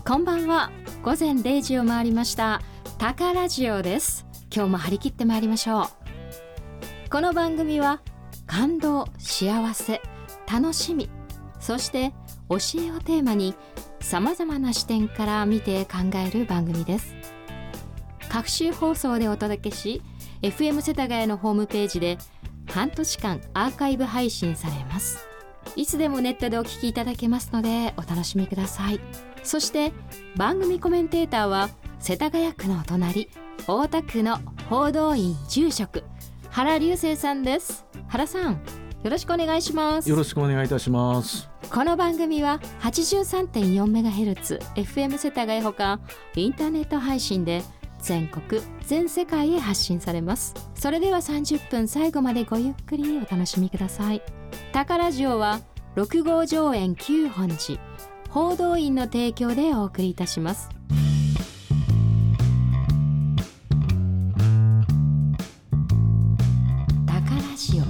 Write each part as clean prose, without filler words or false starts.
こんばんは。午前0時を回りました。タカラジオです。今日も張り切ってまいりましょう。この番組は感動、幸せ、楽しみ、そして教えをテーマにさまざまな視点から見て考える番組です。各週放送でお届けし、 FM 世田谷のホームページで半年間アーカイブ配信されます。いつでもネットでお聞きいただけますのでお楽しみください。そして番組コメンテーターは世田谷区のお隣、大田区の報道員住職原隆生さんです。原さん、よろしくお願いします。 よろしくお願いいたします。 この番組は 83.4MHz FM 世田谷ほかインターネット配信で全国全世界へ発信されます。それでは30分最後までごゆっくりお楽しみください。タカラジオは6号上演9本寺報道員の提供でお送りいたします。タカラジオ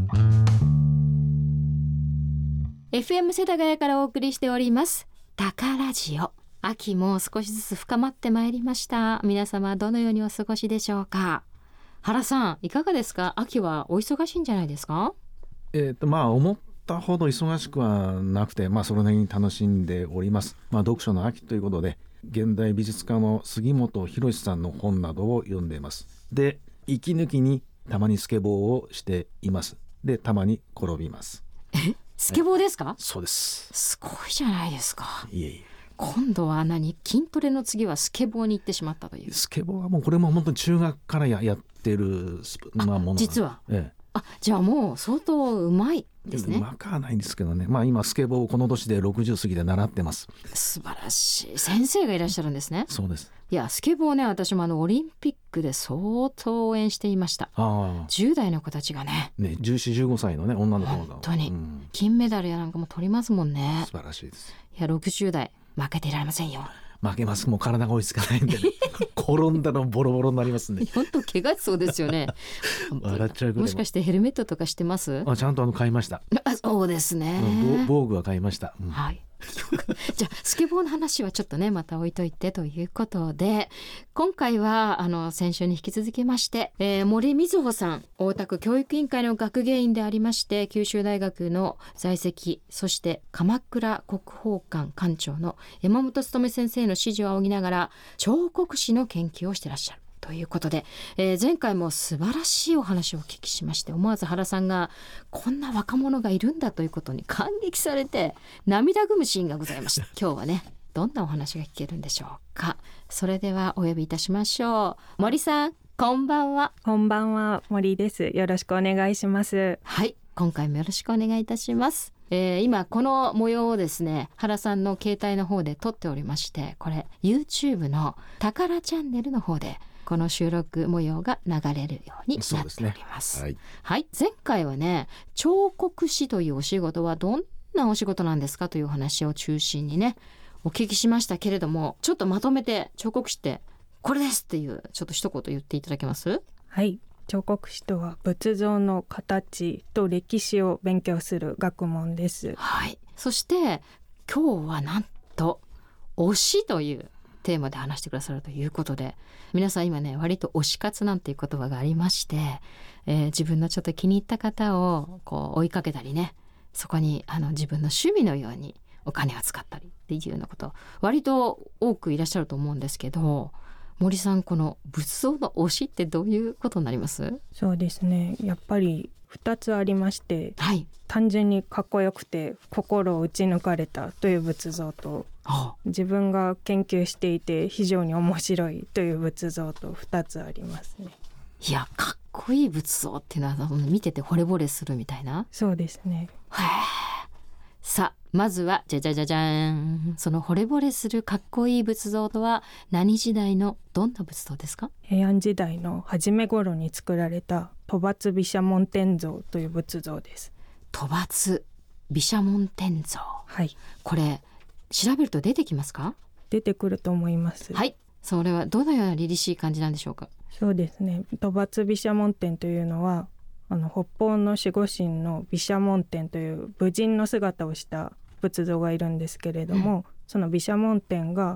FM 世田谷からお送りしておりますタカラジオ。秋も少しずつ深まってまいりました。皆様どのようにお過ごしでしょうか。原さん、いかがですか。秋はお忙しいんじゃないですか。 思ったほど忙しくはなくて、それなりに楽しんでおります。読書の秋ということで、現代美術家の杉本博さんの本などを読んでいます。で、息抜きにたまにスケボーをしています。で、たまに転びます。 スケボーですか。 そうです。 すごいじゃないですか。 いえいえ。 今度は筋トレの次はスケボーに行ってしまったという。 スケボーはもうこれも本当に中学からやってるもの実は、 ええ、 じゃあもう相当うまいですね。 うまくはないんですけどね。今スケボーをこの年で60過ぎて習ってます。 素晴らしい。先生がいらっしゃるんですね。 そうです。 いや、スケボーね、私もオリンピックで相当応援していました。10代の子たちがね、 14、15歳のね、女の子が本当に、金メダルやなんかも取りますもんね。 素晴らしいです。 いや、60代負けていられませんよ。 負けます。もう体が追いつかないんで、ね、転んだのボロボロになりますね。 本当怪我しそうですよね。 笑っちゃうぐらい。 もしかしてヘルメットとかしてます？ ちゃんと買いました。 そうですね。 防具は買いました。 はい。じゃあスケボーの話はちょっとねまた置いといてということで、今回は先週に引き続きまして、森瑞穂さん、大田区教育委員会の学芸員でありまして、九州大学の在籍、そして鎌倉国宝館館長の山本勉先生の指示を仰ぎながら彫刻師の研究をしていらっしゃるということで、前回も素晴らしいお話をお聞きしまして、思わず原さんがこんな若者がいるんだということに感激されて涙ぐむシーンがございました。今日はね、どんなお話が聞けるんでしょうか。それではお呼びいたしましょう。森さん、こんばんは。 こんばんは、森です。よろしくお願いします。 はい、今回もよろしくお願いいたします。今この模様をですね、原さんの携帯の方で撮っておりまして、これ YouTube のタカラチャンネルの方でこの収録模様が流れるようになっております。はい、前回はね、彫刻師というお仕事はどんなお仕事なんですかという話を中心にねお聞きしましたけれども、ちょっとまとめて彫刻師ってこれですっていうちょっと一言言っていただけます？ はい、彫刻師とは仏像の形と歴史を勉強する学問です。 はい、そして今日はなんと推しというテーマで話してくださるということで、皆さん今ね割と推し活なんていう言葉がありまして、自分のちょっと気に入った方を追いかけたりね、そこに自分の趣味のようにお金を使ったりっていうようなこと割と多くいらっしゃると思うんですけど、森さん、この仏像の推しってどういうことになります？ そうですね、やっぱり2つありまして、 はい、 単純にかっこよくて心を打ち抜かれたという仏像と、自分が研究していて非常に面白いという仏像と2つありますね。 いや、かっこいい仏像っていうのは見てて惚れ惚れするみたいな。 そうですね。 さあ、まずはじゃじゃじゃじゃーん、その惚れ惚れするかっこいい仏像とは何時代のどんな仏像ですか？ 平安時代の初め頃に作られた兜跋毘沙門天像という仏像です。 兜跋毘沙門天像、 はい、 これ調べると出てきますか？ 出てくると思います。 はい、それはどのような凛々しい感じなんでしょうか？ そうですね、兜跋毘沙門天というのは北方の守護神の毘沙門天という武人の姿をした仏像がいるんですけれども、その毘沙門天が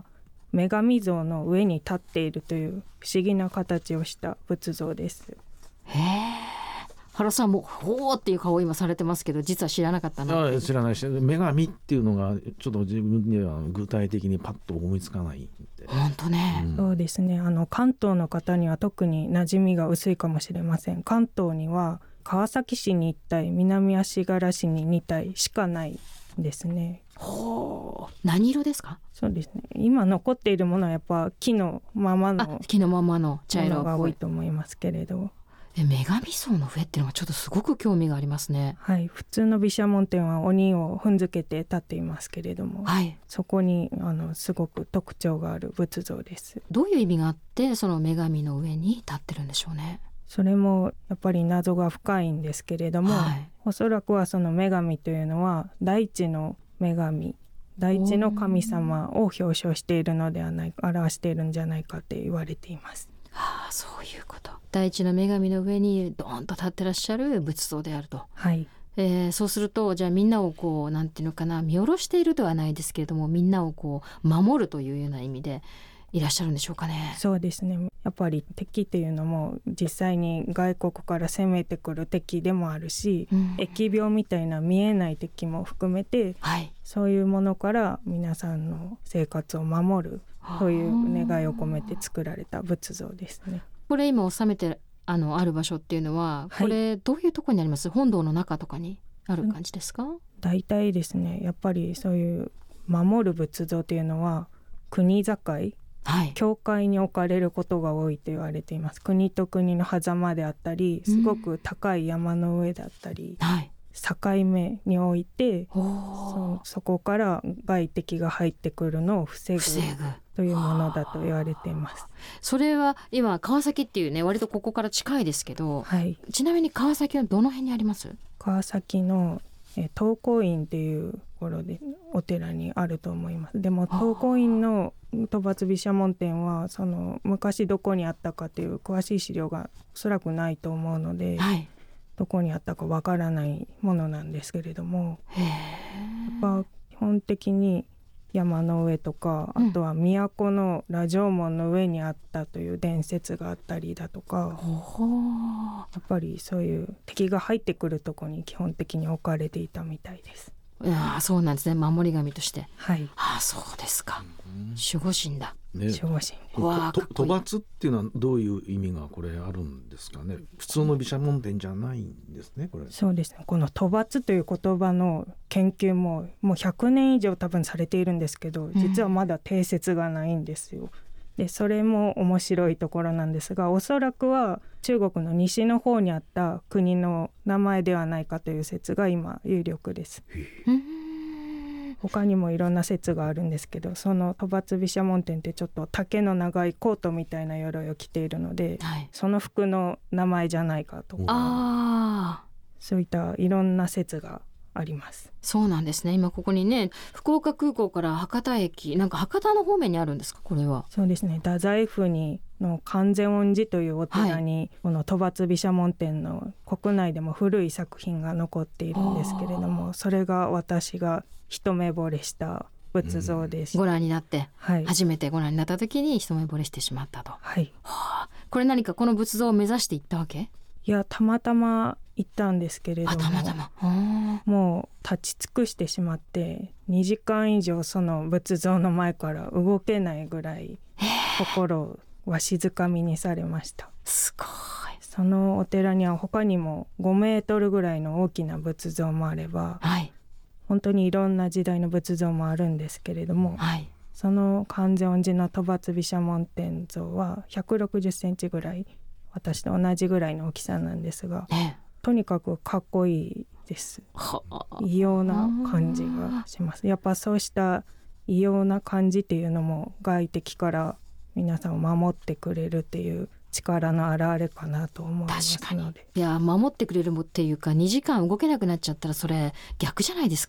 女神像の上に立っているという不思議な形をした仏像です。 へえ。原さんもほーっていう顔を今されてますけど、実は知らなかったな。 知らないし、女神っていうのがちょっと自分には具体的にパッと思いつかないんで。 本当ね、 そうですね。関東の方には特に馴染みが薄いかもしれません。関東には川崎市に1体、南足柄市に2体しかないですね。 ほう。何色ですか？ そうですね。今残っているものはやっぱ木のままの木のままの茶も色っぽい。 のが多いと思いますけれど、 女神像の上っていうのはちょっとすごく興味がありますね。 はい、普通の毘沙門天は鬼を踏んづけて立っていますけれども、 はい。 そこにすごく特徴がある仏像です。 どういう意味があってその女神の上に立ってるんでしょうね。 それもやっぱり謎が深いんですけれども、 はい、 おそらくはその女神というのは大地の女神、大地の神様を表彰しているのではないか、表しているんじゃないかって言われています。 そういうこと。大地の女神の上にドーンと立ってらっしゃる仏像であると。 はい。 そうするとじゃあみんなをこうなんていうのかな、見下ろしているではないですけれども、みんなをこう守るというような意味でいらっしゃるんでしょうかね。 そうですね。やっぱり敵っていうのも実際に外国から攻めてくる敵でもあるし、疫病みたいな見えない敵も含めて、 はい、 そういうものから皆さんの生活を守るという願いを込めて作られた仏像ですね。 これ今収めてある場所っていうのは、これどういうところにあります？本堂の中とかにある感じですか？ 大体ですね、やっぱりそういう守る仏像というのは国境、教会に置かれることが多いと言われています。国と国の狭間であったり、すごく高い山の上だったり、境目に置いて、そこから外敵が入ってくるのを防ぐというものだと言われています。 それは今川崎っていうね、割とここから近いですけど、 はい、 ちなみに川崎はどの辺にあります？ 川崎の東光院っていうところでお寺にあると思います。でも東光院の討伐毘沙門天はその昔どこにあったかという詳しい資料がおそらくないと思うので、どこにあったかわからないものなんですけれども、やっぱ基本的に山の上とか、あとは都の羅城門の上にあったという伝説があったりだとか、やっぱりそういう敵が入ってくるとこに基本的に置かれていたみたいです。 そうなんですね。守り神として。 はい。 そうですか。守護神だ。 守護神。 討伐っていうのはどういう意味がこれあるんですかね。普通の毘沙門天じゃないんですね、これ。 そうですね。この討伐という言葉の研究もう100年以上多分されているんですけど、実はまだ定説がないんですよ。でそれも面白いところなんですが、おそらくは中国の西の方にあった国の名前ではないかという説が今有力です。他にもいろんな説があるんですけど、その討伐毘沙門天ってちょっと丈の長いコートみたいな鎧を着ているので、その服の名前じゃないかとか、そういったいろんな説があります。 そうなんですね。今ここにね、福岡空港から博多駅、なんか博多の方面にあるんですか、これは。 そうですね。太宰府にの観世音寺というお寺に、この討伐毘沙門天の国内でも古い作品が残っているんですけれども、それが私が一目惚れした仏像です。 ご覧になって、初めてご覧になった時に一目惚れしてしまったと。これ何かこの仏像を目指していったわけ？ いや、たまたま行ったんですけれども、もう立ち尽くしてしまって2時間以上その仏像の前から動けないぐらい心をわしづかみにされました。 すごい。 そのお寺には他にも5メートルぐらいの大きな仏像もあれば、本当にいろんな時代の仏像もあるんですけれども、その観世音寺の討伐毘沙門天像は160センチぐらい、私と同じぐらいの大きさなんですが、とにかくかっこいいです。異様な感じがします。やっぱそうした異様な感じっていうのも外敵から皆さんを守ってくれるっていう力の表れかなと思いますので。 いや、守ってくれるもっていうか、2時間動けなくなっちゃったらそれ逆じゃないですか。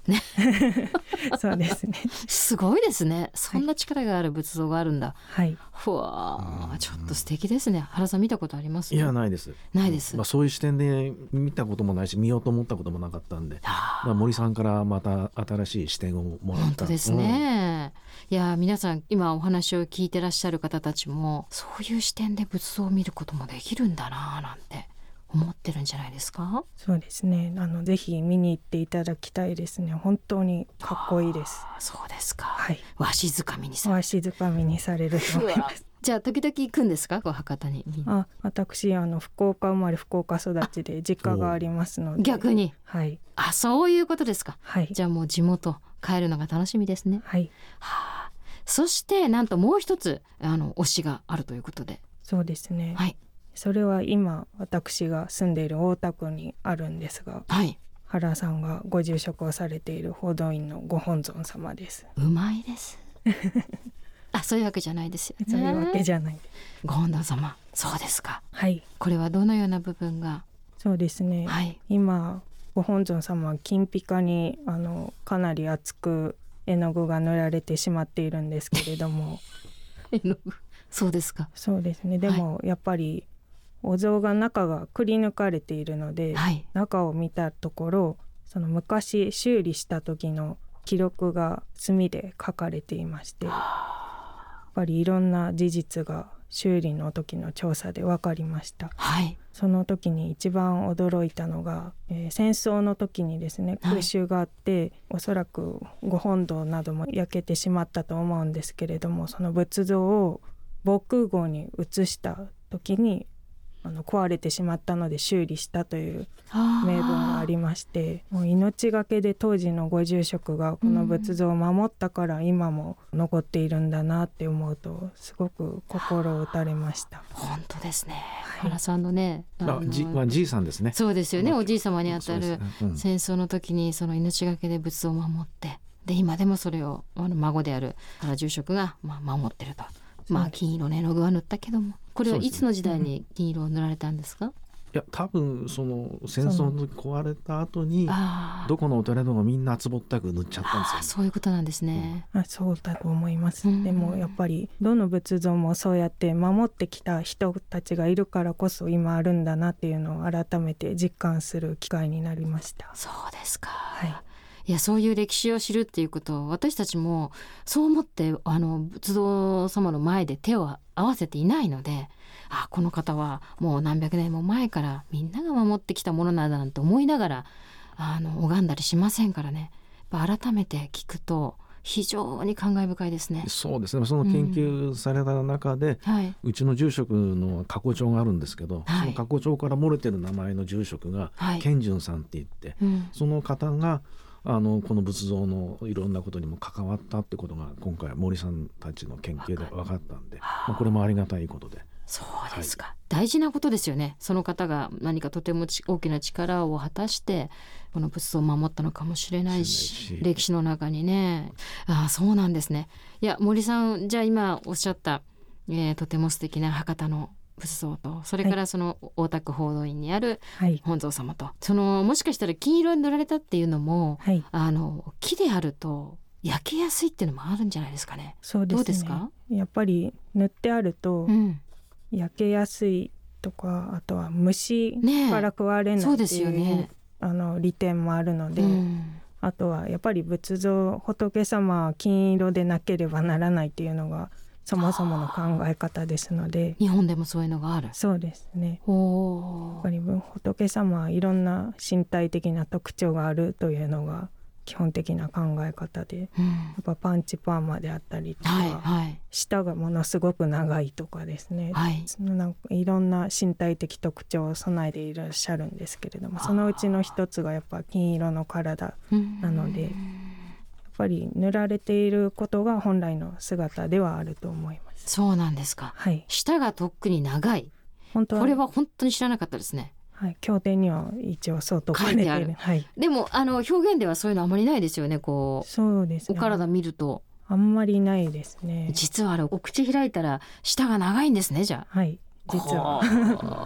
そうですね。 すごいですね。そんな力がある仏像があるんだ。 はい。 ふわー、ちょっと素敵ですね。原さん見たことあります？ いやないです。 ないです、 そういう視点で見たこともないし見ようと思ったこともなかったんで、森さんからまた新しい視点をもらった。 本当ですね、いや皆さん今お話を聞いてらっしゃる方たちもそういう視点で仏像を見ることもできるんだななんて思ってるんじゃないですか？ そうですね。ぜひ見に行っていただきたいですね。本当にかっこいいです。 そうですか。 はい。 わしづかみにされる。 わしづかみにされると思います。 じゃあ時々行くんですか、博多に？ 私福岡生まれ福岡育ちで実家がありますので。 逆に。 はい。 そういうことですか。 はい。 じゃあもう地元帰るのが楽しみですね。 はい。 そしてなんともう一つ推しがあるということで。 そうですね。 はい。 それは今私が住んでいる大田区にあるんですが、 はい、 原さんがご住職をされている報道院のご本尊様です。 うまいですそういうわけじゃないですよね。 そういうわけじゃない。 ご本尊様。そうですか。 はい。 これはどのような部分が？ そうですね、 はい、 今ご本尊様は金ピカにかなり厚く絵の具が塗られてしまっているんですけれども絵の具。そうですか。 そうですね。でもやっぱりお像が中がくり抜かれているので、 はい、 中を見たところその昔修理した時の記録が墨で書かれていまして、やっぱりいろんな事実が修理の時の調査で分かりました。 はい、 その時に一番驚いたのが、戦争の時にですね空襲があって、はい、おそらくご本堂なども焼けてしまったと思うんですけれども、その仏像を防空壕に移した時に壊れてしまったので修理したという名文がありまして、もう命がけで当時のご住職がこの仏像を守ったから今も残っているんだなって思うとすごく心を打たれました。 本当ですね、 はい、 原さんのねじいさんですね。 そうですよね、おじい様にあたる、 ね、 戦争の時にその命がけで仏像を守ってで今でもそれを孫である原住職が守ってると。金色の絵の具は塗ったけども、これはいつの時代に金色を塗られたんですか？ いや多分その戦争の時壊れた後にどこのお寺でもみんなつぼったく塗っちゃったんですよ。 そういうことなんですね。 そうだと思います。でもやっぱりどの仏像もそうやって守ってきた人たちがいるからこそ今あるんだなっていうのを改めて実感する機会になりました。 そうですか。 はい。 いやそういう歴史を知るっていうことを私たちもそう思って仏像様の前で手を合わせていないので、この方はもう何百年も前からみんなが守ってきたものなんだなんて思いながら拝んだりしませんからね。やっぱ改めて聞くと非常に感慨深いですね。 そうですね。その研究された中で、うちの住職の過去帳があるんですけど、その過去帳から漏れてる名前の住職が賢順さんって言って、その方がこの仏像のいろんなことにも関わったってことが今回森さんたちの研究で分かったんで、これもありがたいことで。 そうですか、大事なことですよね。その方が何かとても大きな力を果たしてこの仏像を守ったのかもしれないし、歴史の中にね。そうなんですね。いや森さん、じゃあ今おっしゃった、とても素敵な博多の仏像と、それからその大田区報道院にある本尊様と、そのもしかしたら金色に塗られたっていうのも、木であると焼けやすいっていうのもあるんじゃないですかね。 そうですね。 どうですか？ やっぱり塗ってあると焼けやすいとか、あとは虫から食われないっていう利点もあるので、あとはやっぱり仏像仏様は金色でなければならないっていうのがそもそもの考え方ですので。 日本でもそういうのがある。そうですね。やっぱり仏様はいろんな身体的な特徴があるというのが基本的な考え方で、やっぱパンチパーマであったりとか、舌がものすごく長いとかですね、なんかいろんな身体的特徴を備えていらっしゃるんですけれども、そのうちの一つがやっぱ金色の体なので、やっぱり塗られていることが本来の姿ではあると思います。 そうなんですか。舌がとっくに長い。これは本当に知らなかったですね。 経典には一応そうと書かれている。 でも表現ではそういうのあまりないですよね。 そうですね。 お体見るとあんまりないですね。 実はお口開いたら舌が長いんですね。じゃあ実は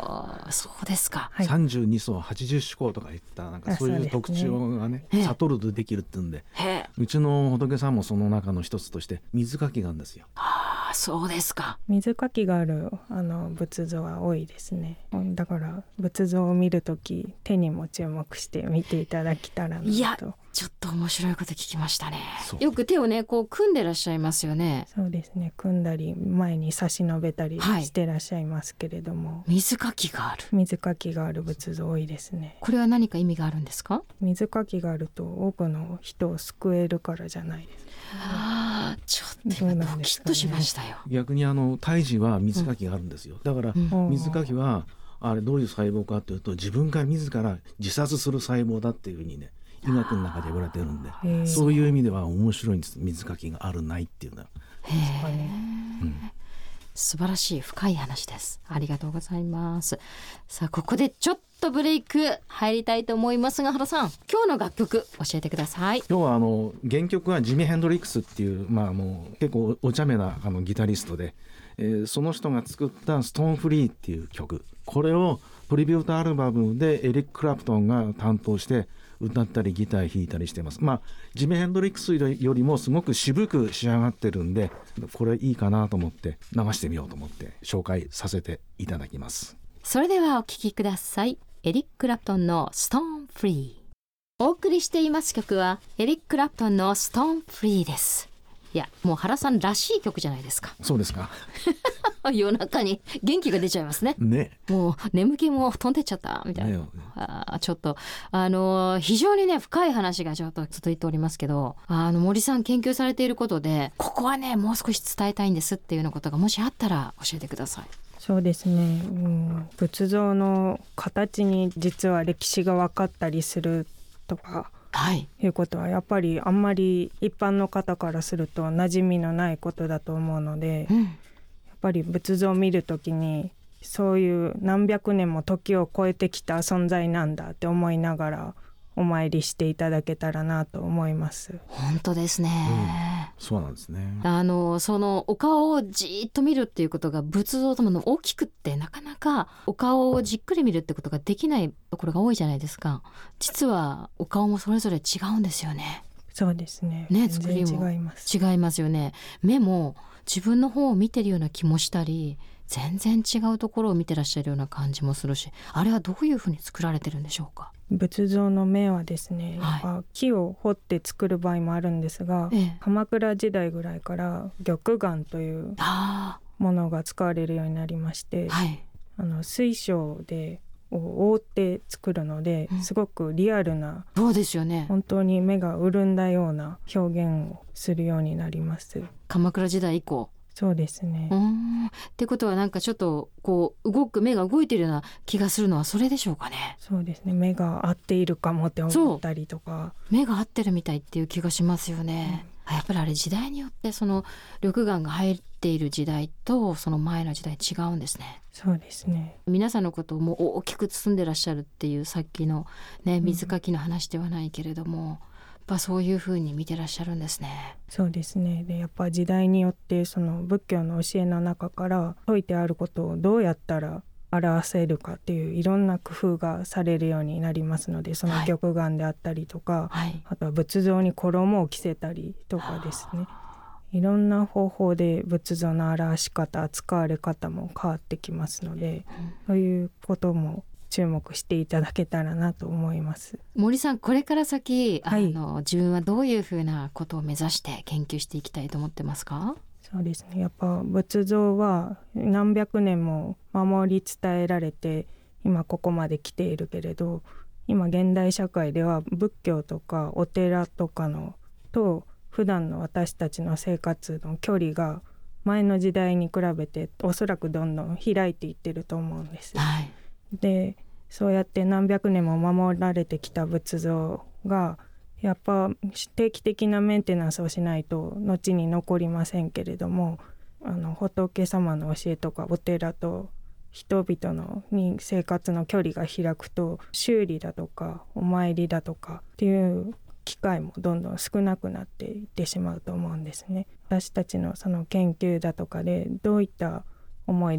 そうですか。 はい、 32層80種項とかいったなんかそういう特徴がね悟るとできるっていうんで、うちの仏さんもその中の一つとして水かきがあるんですよ。 そうですか。 水かきがある仏像は多いですね。だから仏像を見るとき手にも注目して見ていただけたらなと。 いやちょっと面白いこと聞きましたね。 そうよく手をねこう組んでらっしゃいますよね。 そうですね、組んだり前に差し伸べたりしてらっしゃいますけれども、 水かきがある。 水かきがある仏像多いですね。 これは何か意味があるんですか？ 水かきがあると多くの人を救えるからじゃないですか。 ちょっと今ドキッとしましたよ。 逆に胎児は水かきがあるんですよ。だから水かきはあれどういう細胞かというと、自分が自ら自殺する細胞だっていうふうにね医学の中で言われてるんで、そういう意味では面白いんです。水かきがあるないっていうのは。 素晴らしい深い話です。ありがとうございます。さあここでちょっとブレイク入りたいと思いますが、原さん今日の楽曲教えてください。 今日は原曲はジミ・ヘンドリックスっていう、もう結構お茶目なギタリストで、その人が作ったストーンフリーっていう曲、これをトリビュートアルバムでエリック・クラプトンが担当して歌ったりギター弾いたりしてます。ジミ・ヘンドリックスよりもすごく渋く仕上がってるんで、これいいかなと思って流してみようと思って紹介させていただきます。 それではお聴きください。エリック・クラプトンのストーンフリー。お送りしています曲はエリック・クラプトンのストーンフリーです。いやもう原さんらしい曲じゃないですか。 そうですか。 夜中に元気が出ちゃいますね。もう眠気も飛んでっちゃったみたいな、ちょっと非常にね深い話がちょっと続いておりますけど、森さん研究されていることでここはねもう少し伝えたいんですっていうようなことがもしあったら教えてください。 そうですね、仏像の形に実は歴史が分かったりするとか、いうことはやっぱりあんまり一般の方からすると馴染みのないことだと思うので、やっぱり仏像を見るときにそういう何百年も時を超えてきた存在なんだって思いながらお参りしていただけたらなと思います。 本当ですね、 そうなんですね。 そのお顔をじーっと見るっていうことが仏像ともの大きくってなかなかお顔をじっくり見るってことができないところが多いじゃないですか。実はお顔もそれぞれ違うんですよね。 そうですね、 作りも違いますよね。目も自分の方を見てるような気もしたり、全然違うところを見てらっしゃるような感じもするし、あれはどういうふうに作られてるんでしょうか？ 仏像の目はですね、やっぱ木を彫って作る場合もあるんですが、鎌倉時代ぐらいから玉眼というものが使われるようになりまして、水晶で覆って作るので、すごくリアルな、 そうですよね、 本当に目が潤んだような表現をするようになります。 鎌倉時代以降。 そうですね。 ってことはなんかちょっとこう目が動いてるような気がするのはそれでしょうかね。 そうですね、目が合っているかもって思ったりとか、 目が合ってるみたいっていう気がしますよね、やっぱりあれ時代によってその緑眼が入っている時代とその前の時代違うんですね。 そうですね。 皆さんのことをもう大きく包んでらっしゃるっていうさっきのね水かきの話ではないけれども、やっぱそういう風に見てらっしゃるんですね。 そうですね。でやっぱ時代によってその仏教の教えの中から説いてあることをどうやったら表せるかっていういろんな工夫がされるようになりますので、その玉眼であったりとか、あとは仏像に衣を着せたりとかですね、いろんな方法で仏像の表し方、扱われ方も変わってきますので、そういうことも注目していただけたらなと思います。 森さん、これから先、自分はどういうふうなことを目指して研究していきたいと思ってますか？ そうですね、やっぱ仏像は何百年も守り伝えられて今ここまで来ているけれど、今現代社会では仏教とかお寺とかのと普段の私たちの生活の距離が前の時代に比べておそらくどんどん開いていってると思うんです、でそうやって何百年も守られてきた仏像がやっぱ定期的なメンテナンスをしないと後に残りませんけれども、仏様の教えとかお寺と人々の生活の距離が開くと、修理だとかお参りだとかっていう機会もどんどん少なくなっていってしまうと思うんですね。私たちのその研究だとかでどういった思いで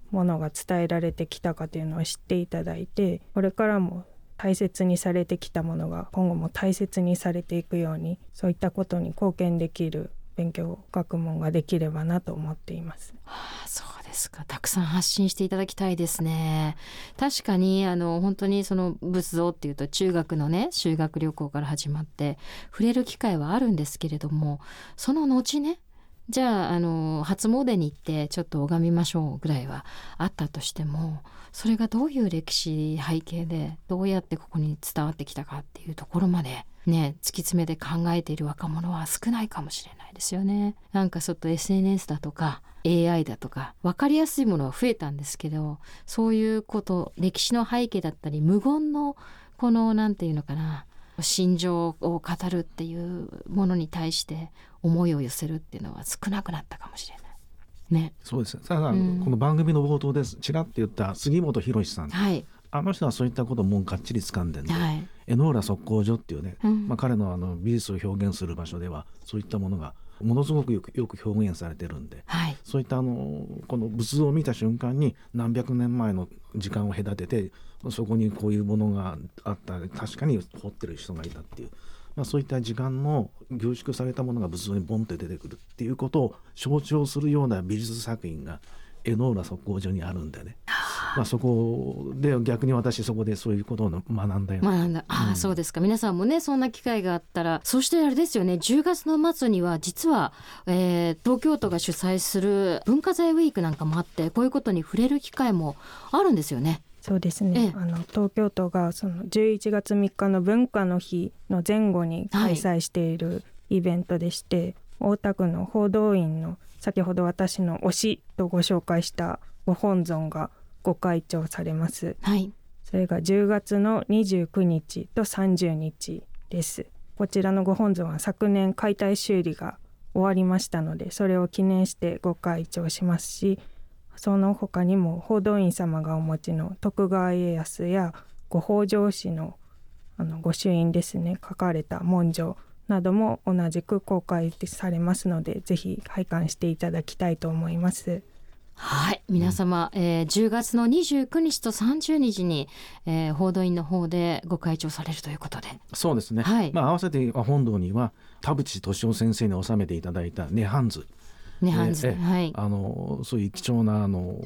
ものが伝えられてきたかというのを知っていただいて、これからも大切にされてきたものが今後も大切にされていくように、そういったことに貢献できる勉強学問ができればなと思っています。 そうですか。たくさん発信していただきたいですね。確かに本当にその仏像っていうと中学のね修学旅行から始まって触れる機会はあるんですけれども、その後ね、じゃあ初詣に行ってちょっと拝みましょうぐらいはあったとしても、それがどういう歴史背景でどうやってここに伝わってきたかっていうところまでね突き詰めて考えている若者は少ないかもしれないですよね。なんかちょっと SNS だとか AI だとか分かりやすいものは増えたんですけど、そういうこと歴史の背景だったり無言のこのなんていうのかな、心情を語るっていうものに対して思いを寄せるっていうのは少なくなったかもしれないね。 そうですね。ただ、この番組の冒頭ですちらっと言った杉本博さん、 はい、 あの人はそういったことをもうがっちり掴んでるんで、 はい、 江ノ浦測候所っていうね、彼の美術を表現する場所ではそういったものがものすごくよく表現されてるんで、 はい、 そういったこの仏像を見た瞬間に何百年前の時間を隔ててそこにこういうものがあった、確かに掘ってる人がいたっていう、そういった時間の凝縮されたものが仏像にボンって出てくるっていうことを象徴するような美術作品が江ノ浦測候所にあるんでね、そこで逆に私そこでそういうことを学んだよ。 そうですか。皆さんもねそんな機会があったら、そしてあれですよね、10月の末には実は、東京都が主催する文化財ウィークなんかもあって、こういうことに触れる機会もあるんですよね。 そうですね、東京都がその11月3日の文化の日の前後に開催しているイベントでして、大田区の報道院の先ほど私の推しとご紹介したご本尊がご開帳されます、はい、それが10月の29日と30日です。こちらのご本尊は昨年解体修理が終わりましたので、それを記念してご開帳しますし、その他にも報道院様がお持ちの徳川家康やご北条氏の御朱印ですね、書かれた文書なども同じく公開されますので、ぜひ拝観していただきたいと思います。 はい、皆様、10月の29日と30日に、報道院の方でご開帳されるということで。 そうですね、はい、合わせて本堂には田淵俊夫先生に収めていただいた涅槃図、はい、そういう貴重な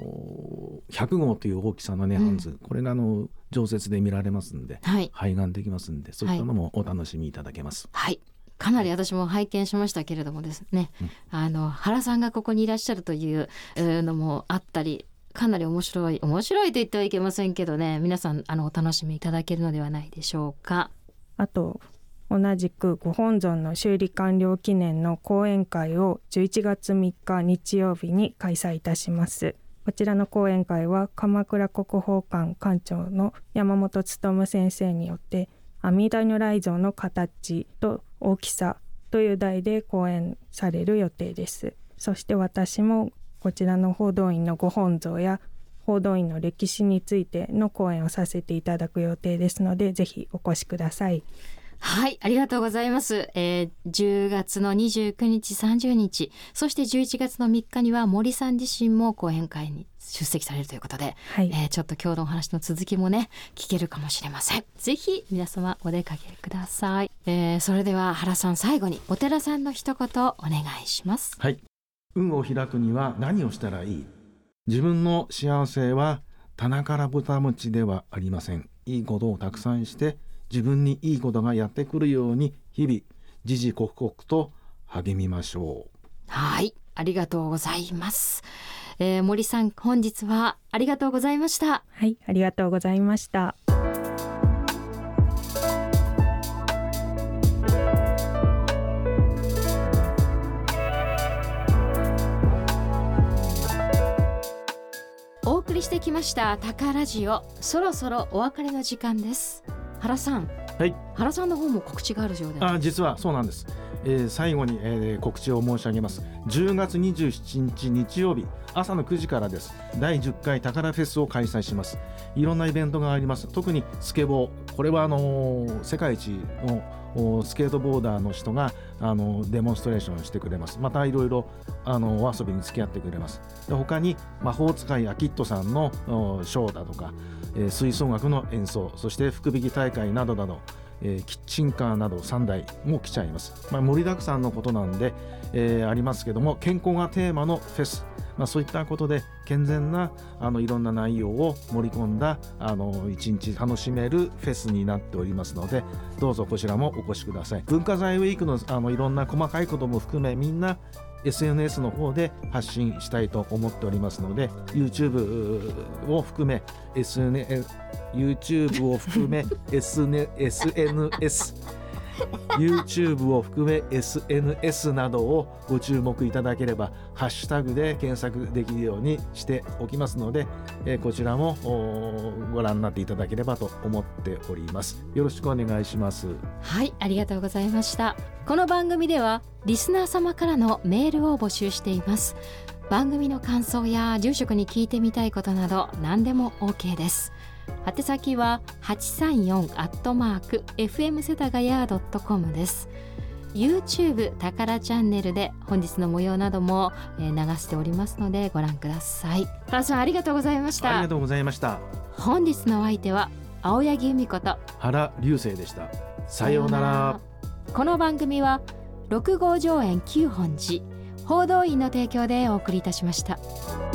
100号という大きさの涅槃図、これが常設で見られますんで、拝観できますんで、そういったのもお楽しみいただけます。 はい、かなり私も拝見しましたけれどもですね、原さんがここにいらっしゃるというのもあったり、かなり面白いと言ってはいけませんけどね、皆さんお楽しみいただけるのではないでしょうか。 あと同じくご本尊の修理完了記念の講演会を11月3日日曜日に開催いたします。こちらの講演会は鎌倉国宝館館長の山本勉先生によって阿弥陀如来像の形と大きさという題で講演される予定です。そして私もこちらの報道院のご本尊や報道院の歴史についての講演をさせていただく予定ですので、ぜひお越しください。 はい、ありがとうございます。10月の29日30日、そして11月の3日には森さん自身も講演会に出席されるということで、ちょっと今日のお話の続きもね聞けるかもしれません。ぜひ皆様お出かけください。それでは原さん、最後にお寺さんの一言お願いします。 はい、運を開くには何をしたらいい。自分の幸せは棚からぼた餅ではありません。いいことをたくさんして自分にいいことがやってくるように日々時々刻々と励みましょう。 はい、ありがとうございます。森さん、本日はありがとうございました。 はい、ありがとうございました。 お送りしてきましたタカラジオ、そろそろお別れの時間です。原さん、 はい、 原さんの方も告知があるようで。 実はそうなんです。最後に、告知を申し上げます。10月27日日曜日朝の9時からです。第10回宝フェスを開催します。いろんなイベントがあります。特にスケボー、これは世界一のスケートボーダーの人がデモンストレーションしてくれます。またいろいろお遊びに付き合ってくれます。で他に魔法使いアキットさんのショーだとか、吹奏楽の演奏、そして福引き大会などなど、キッチンカーなど3台も来ちゃいます。盛りだくさんのことなんで、ありますけども、健康がテーマのフェス、そういったことで健全ないろんな内容を盛り込んだ一日楽しめるフェスになっておりますので、どうぞこちらもお越しください。文化財ウィークのいろんな細かいことも含め、みんな SNS の方で発信したいと思っておりますので、 YouTube を含め YouTube を含め YouTube を含め SNS などをご注目いただければハッシュタグで検索できるようにしておきますので、こちらもご覧になっていただければと思っております。よろしくお願いします。 はい、ありがとうございました。この番組ではリスナー様からのメールを募集しています。番組の感想や住職に聞いてみたいことなど何でも OK です。宛先は 834@fm 世田谷 .com です。 YouTube タカラチャンネルで本日の模様なども流しておりますのでご覧ください。原さん、ありがとうございました。 ありがとうございました。 本日のお相手は青柳由美子と原隆星でした。さようなら。 この番組は六郷上園九本寺報道院の提供でお送りいたしました。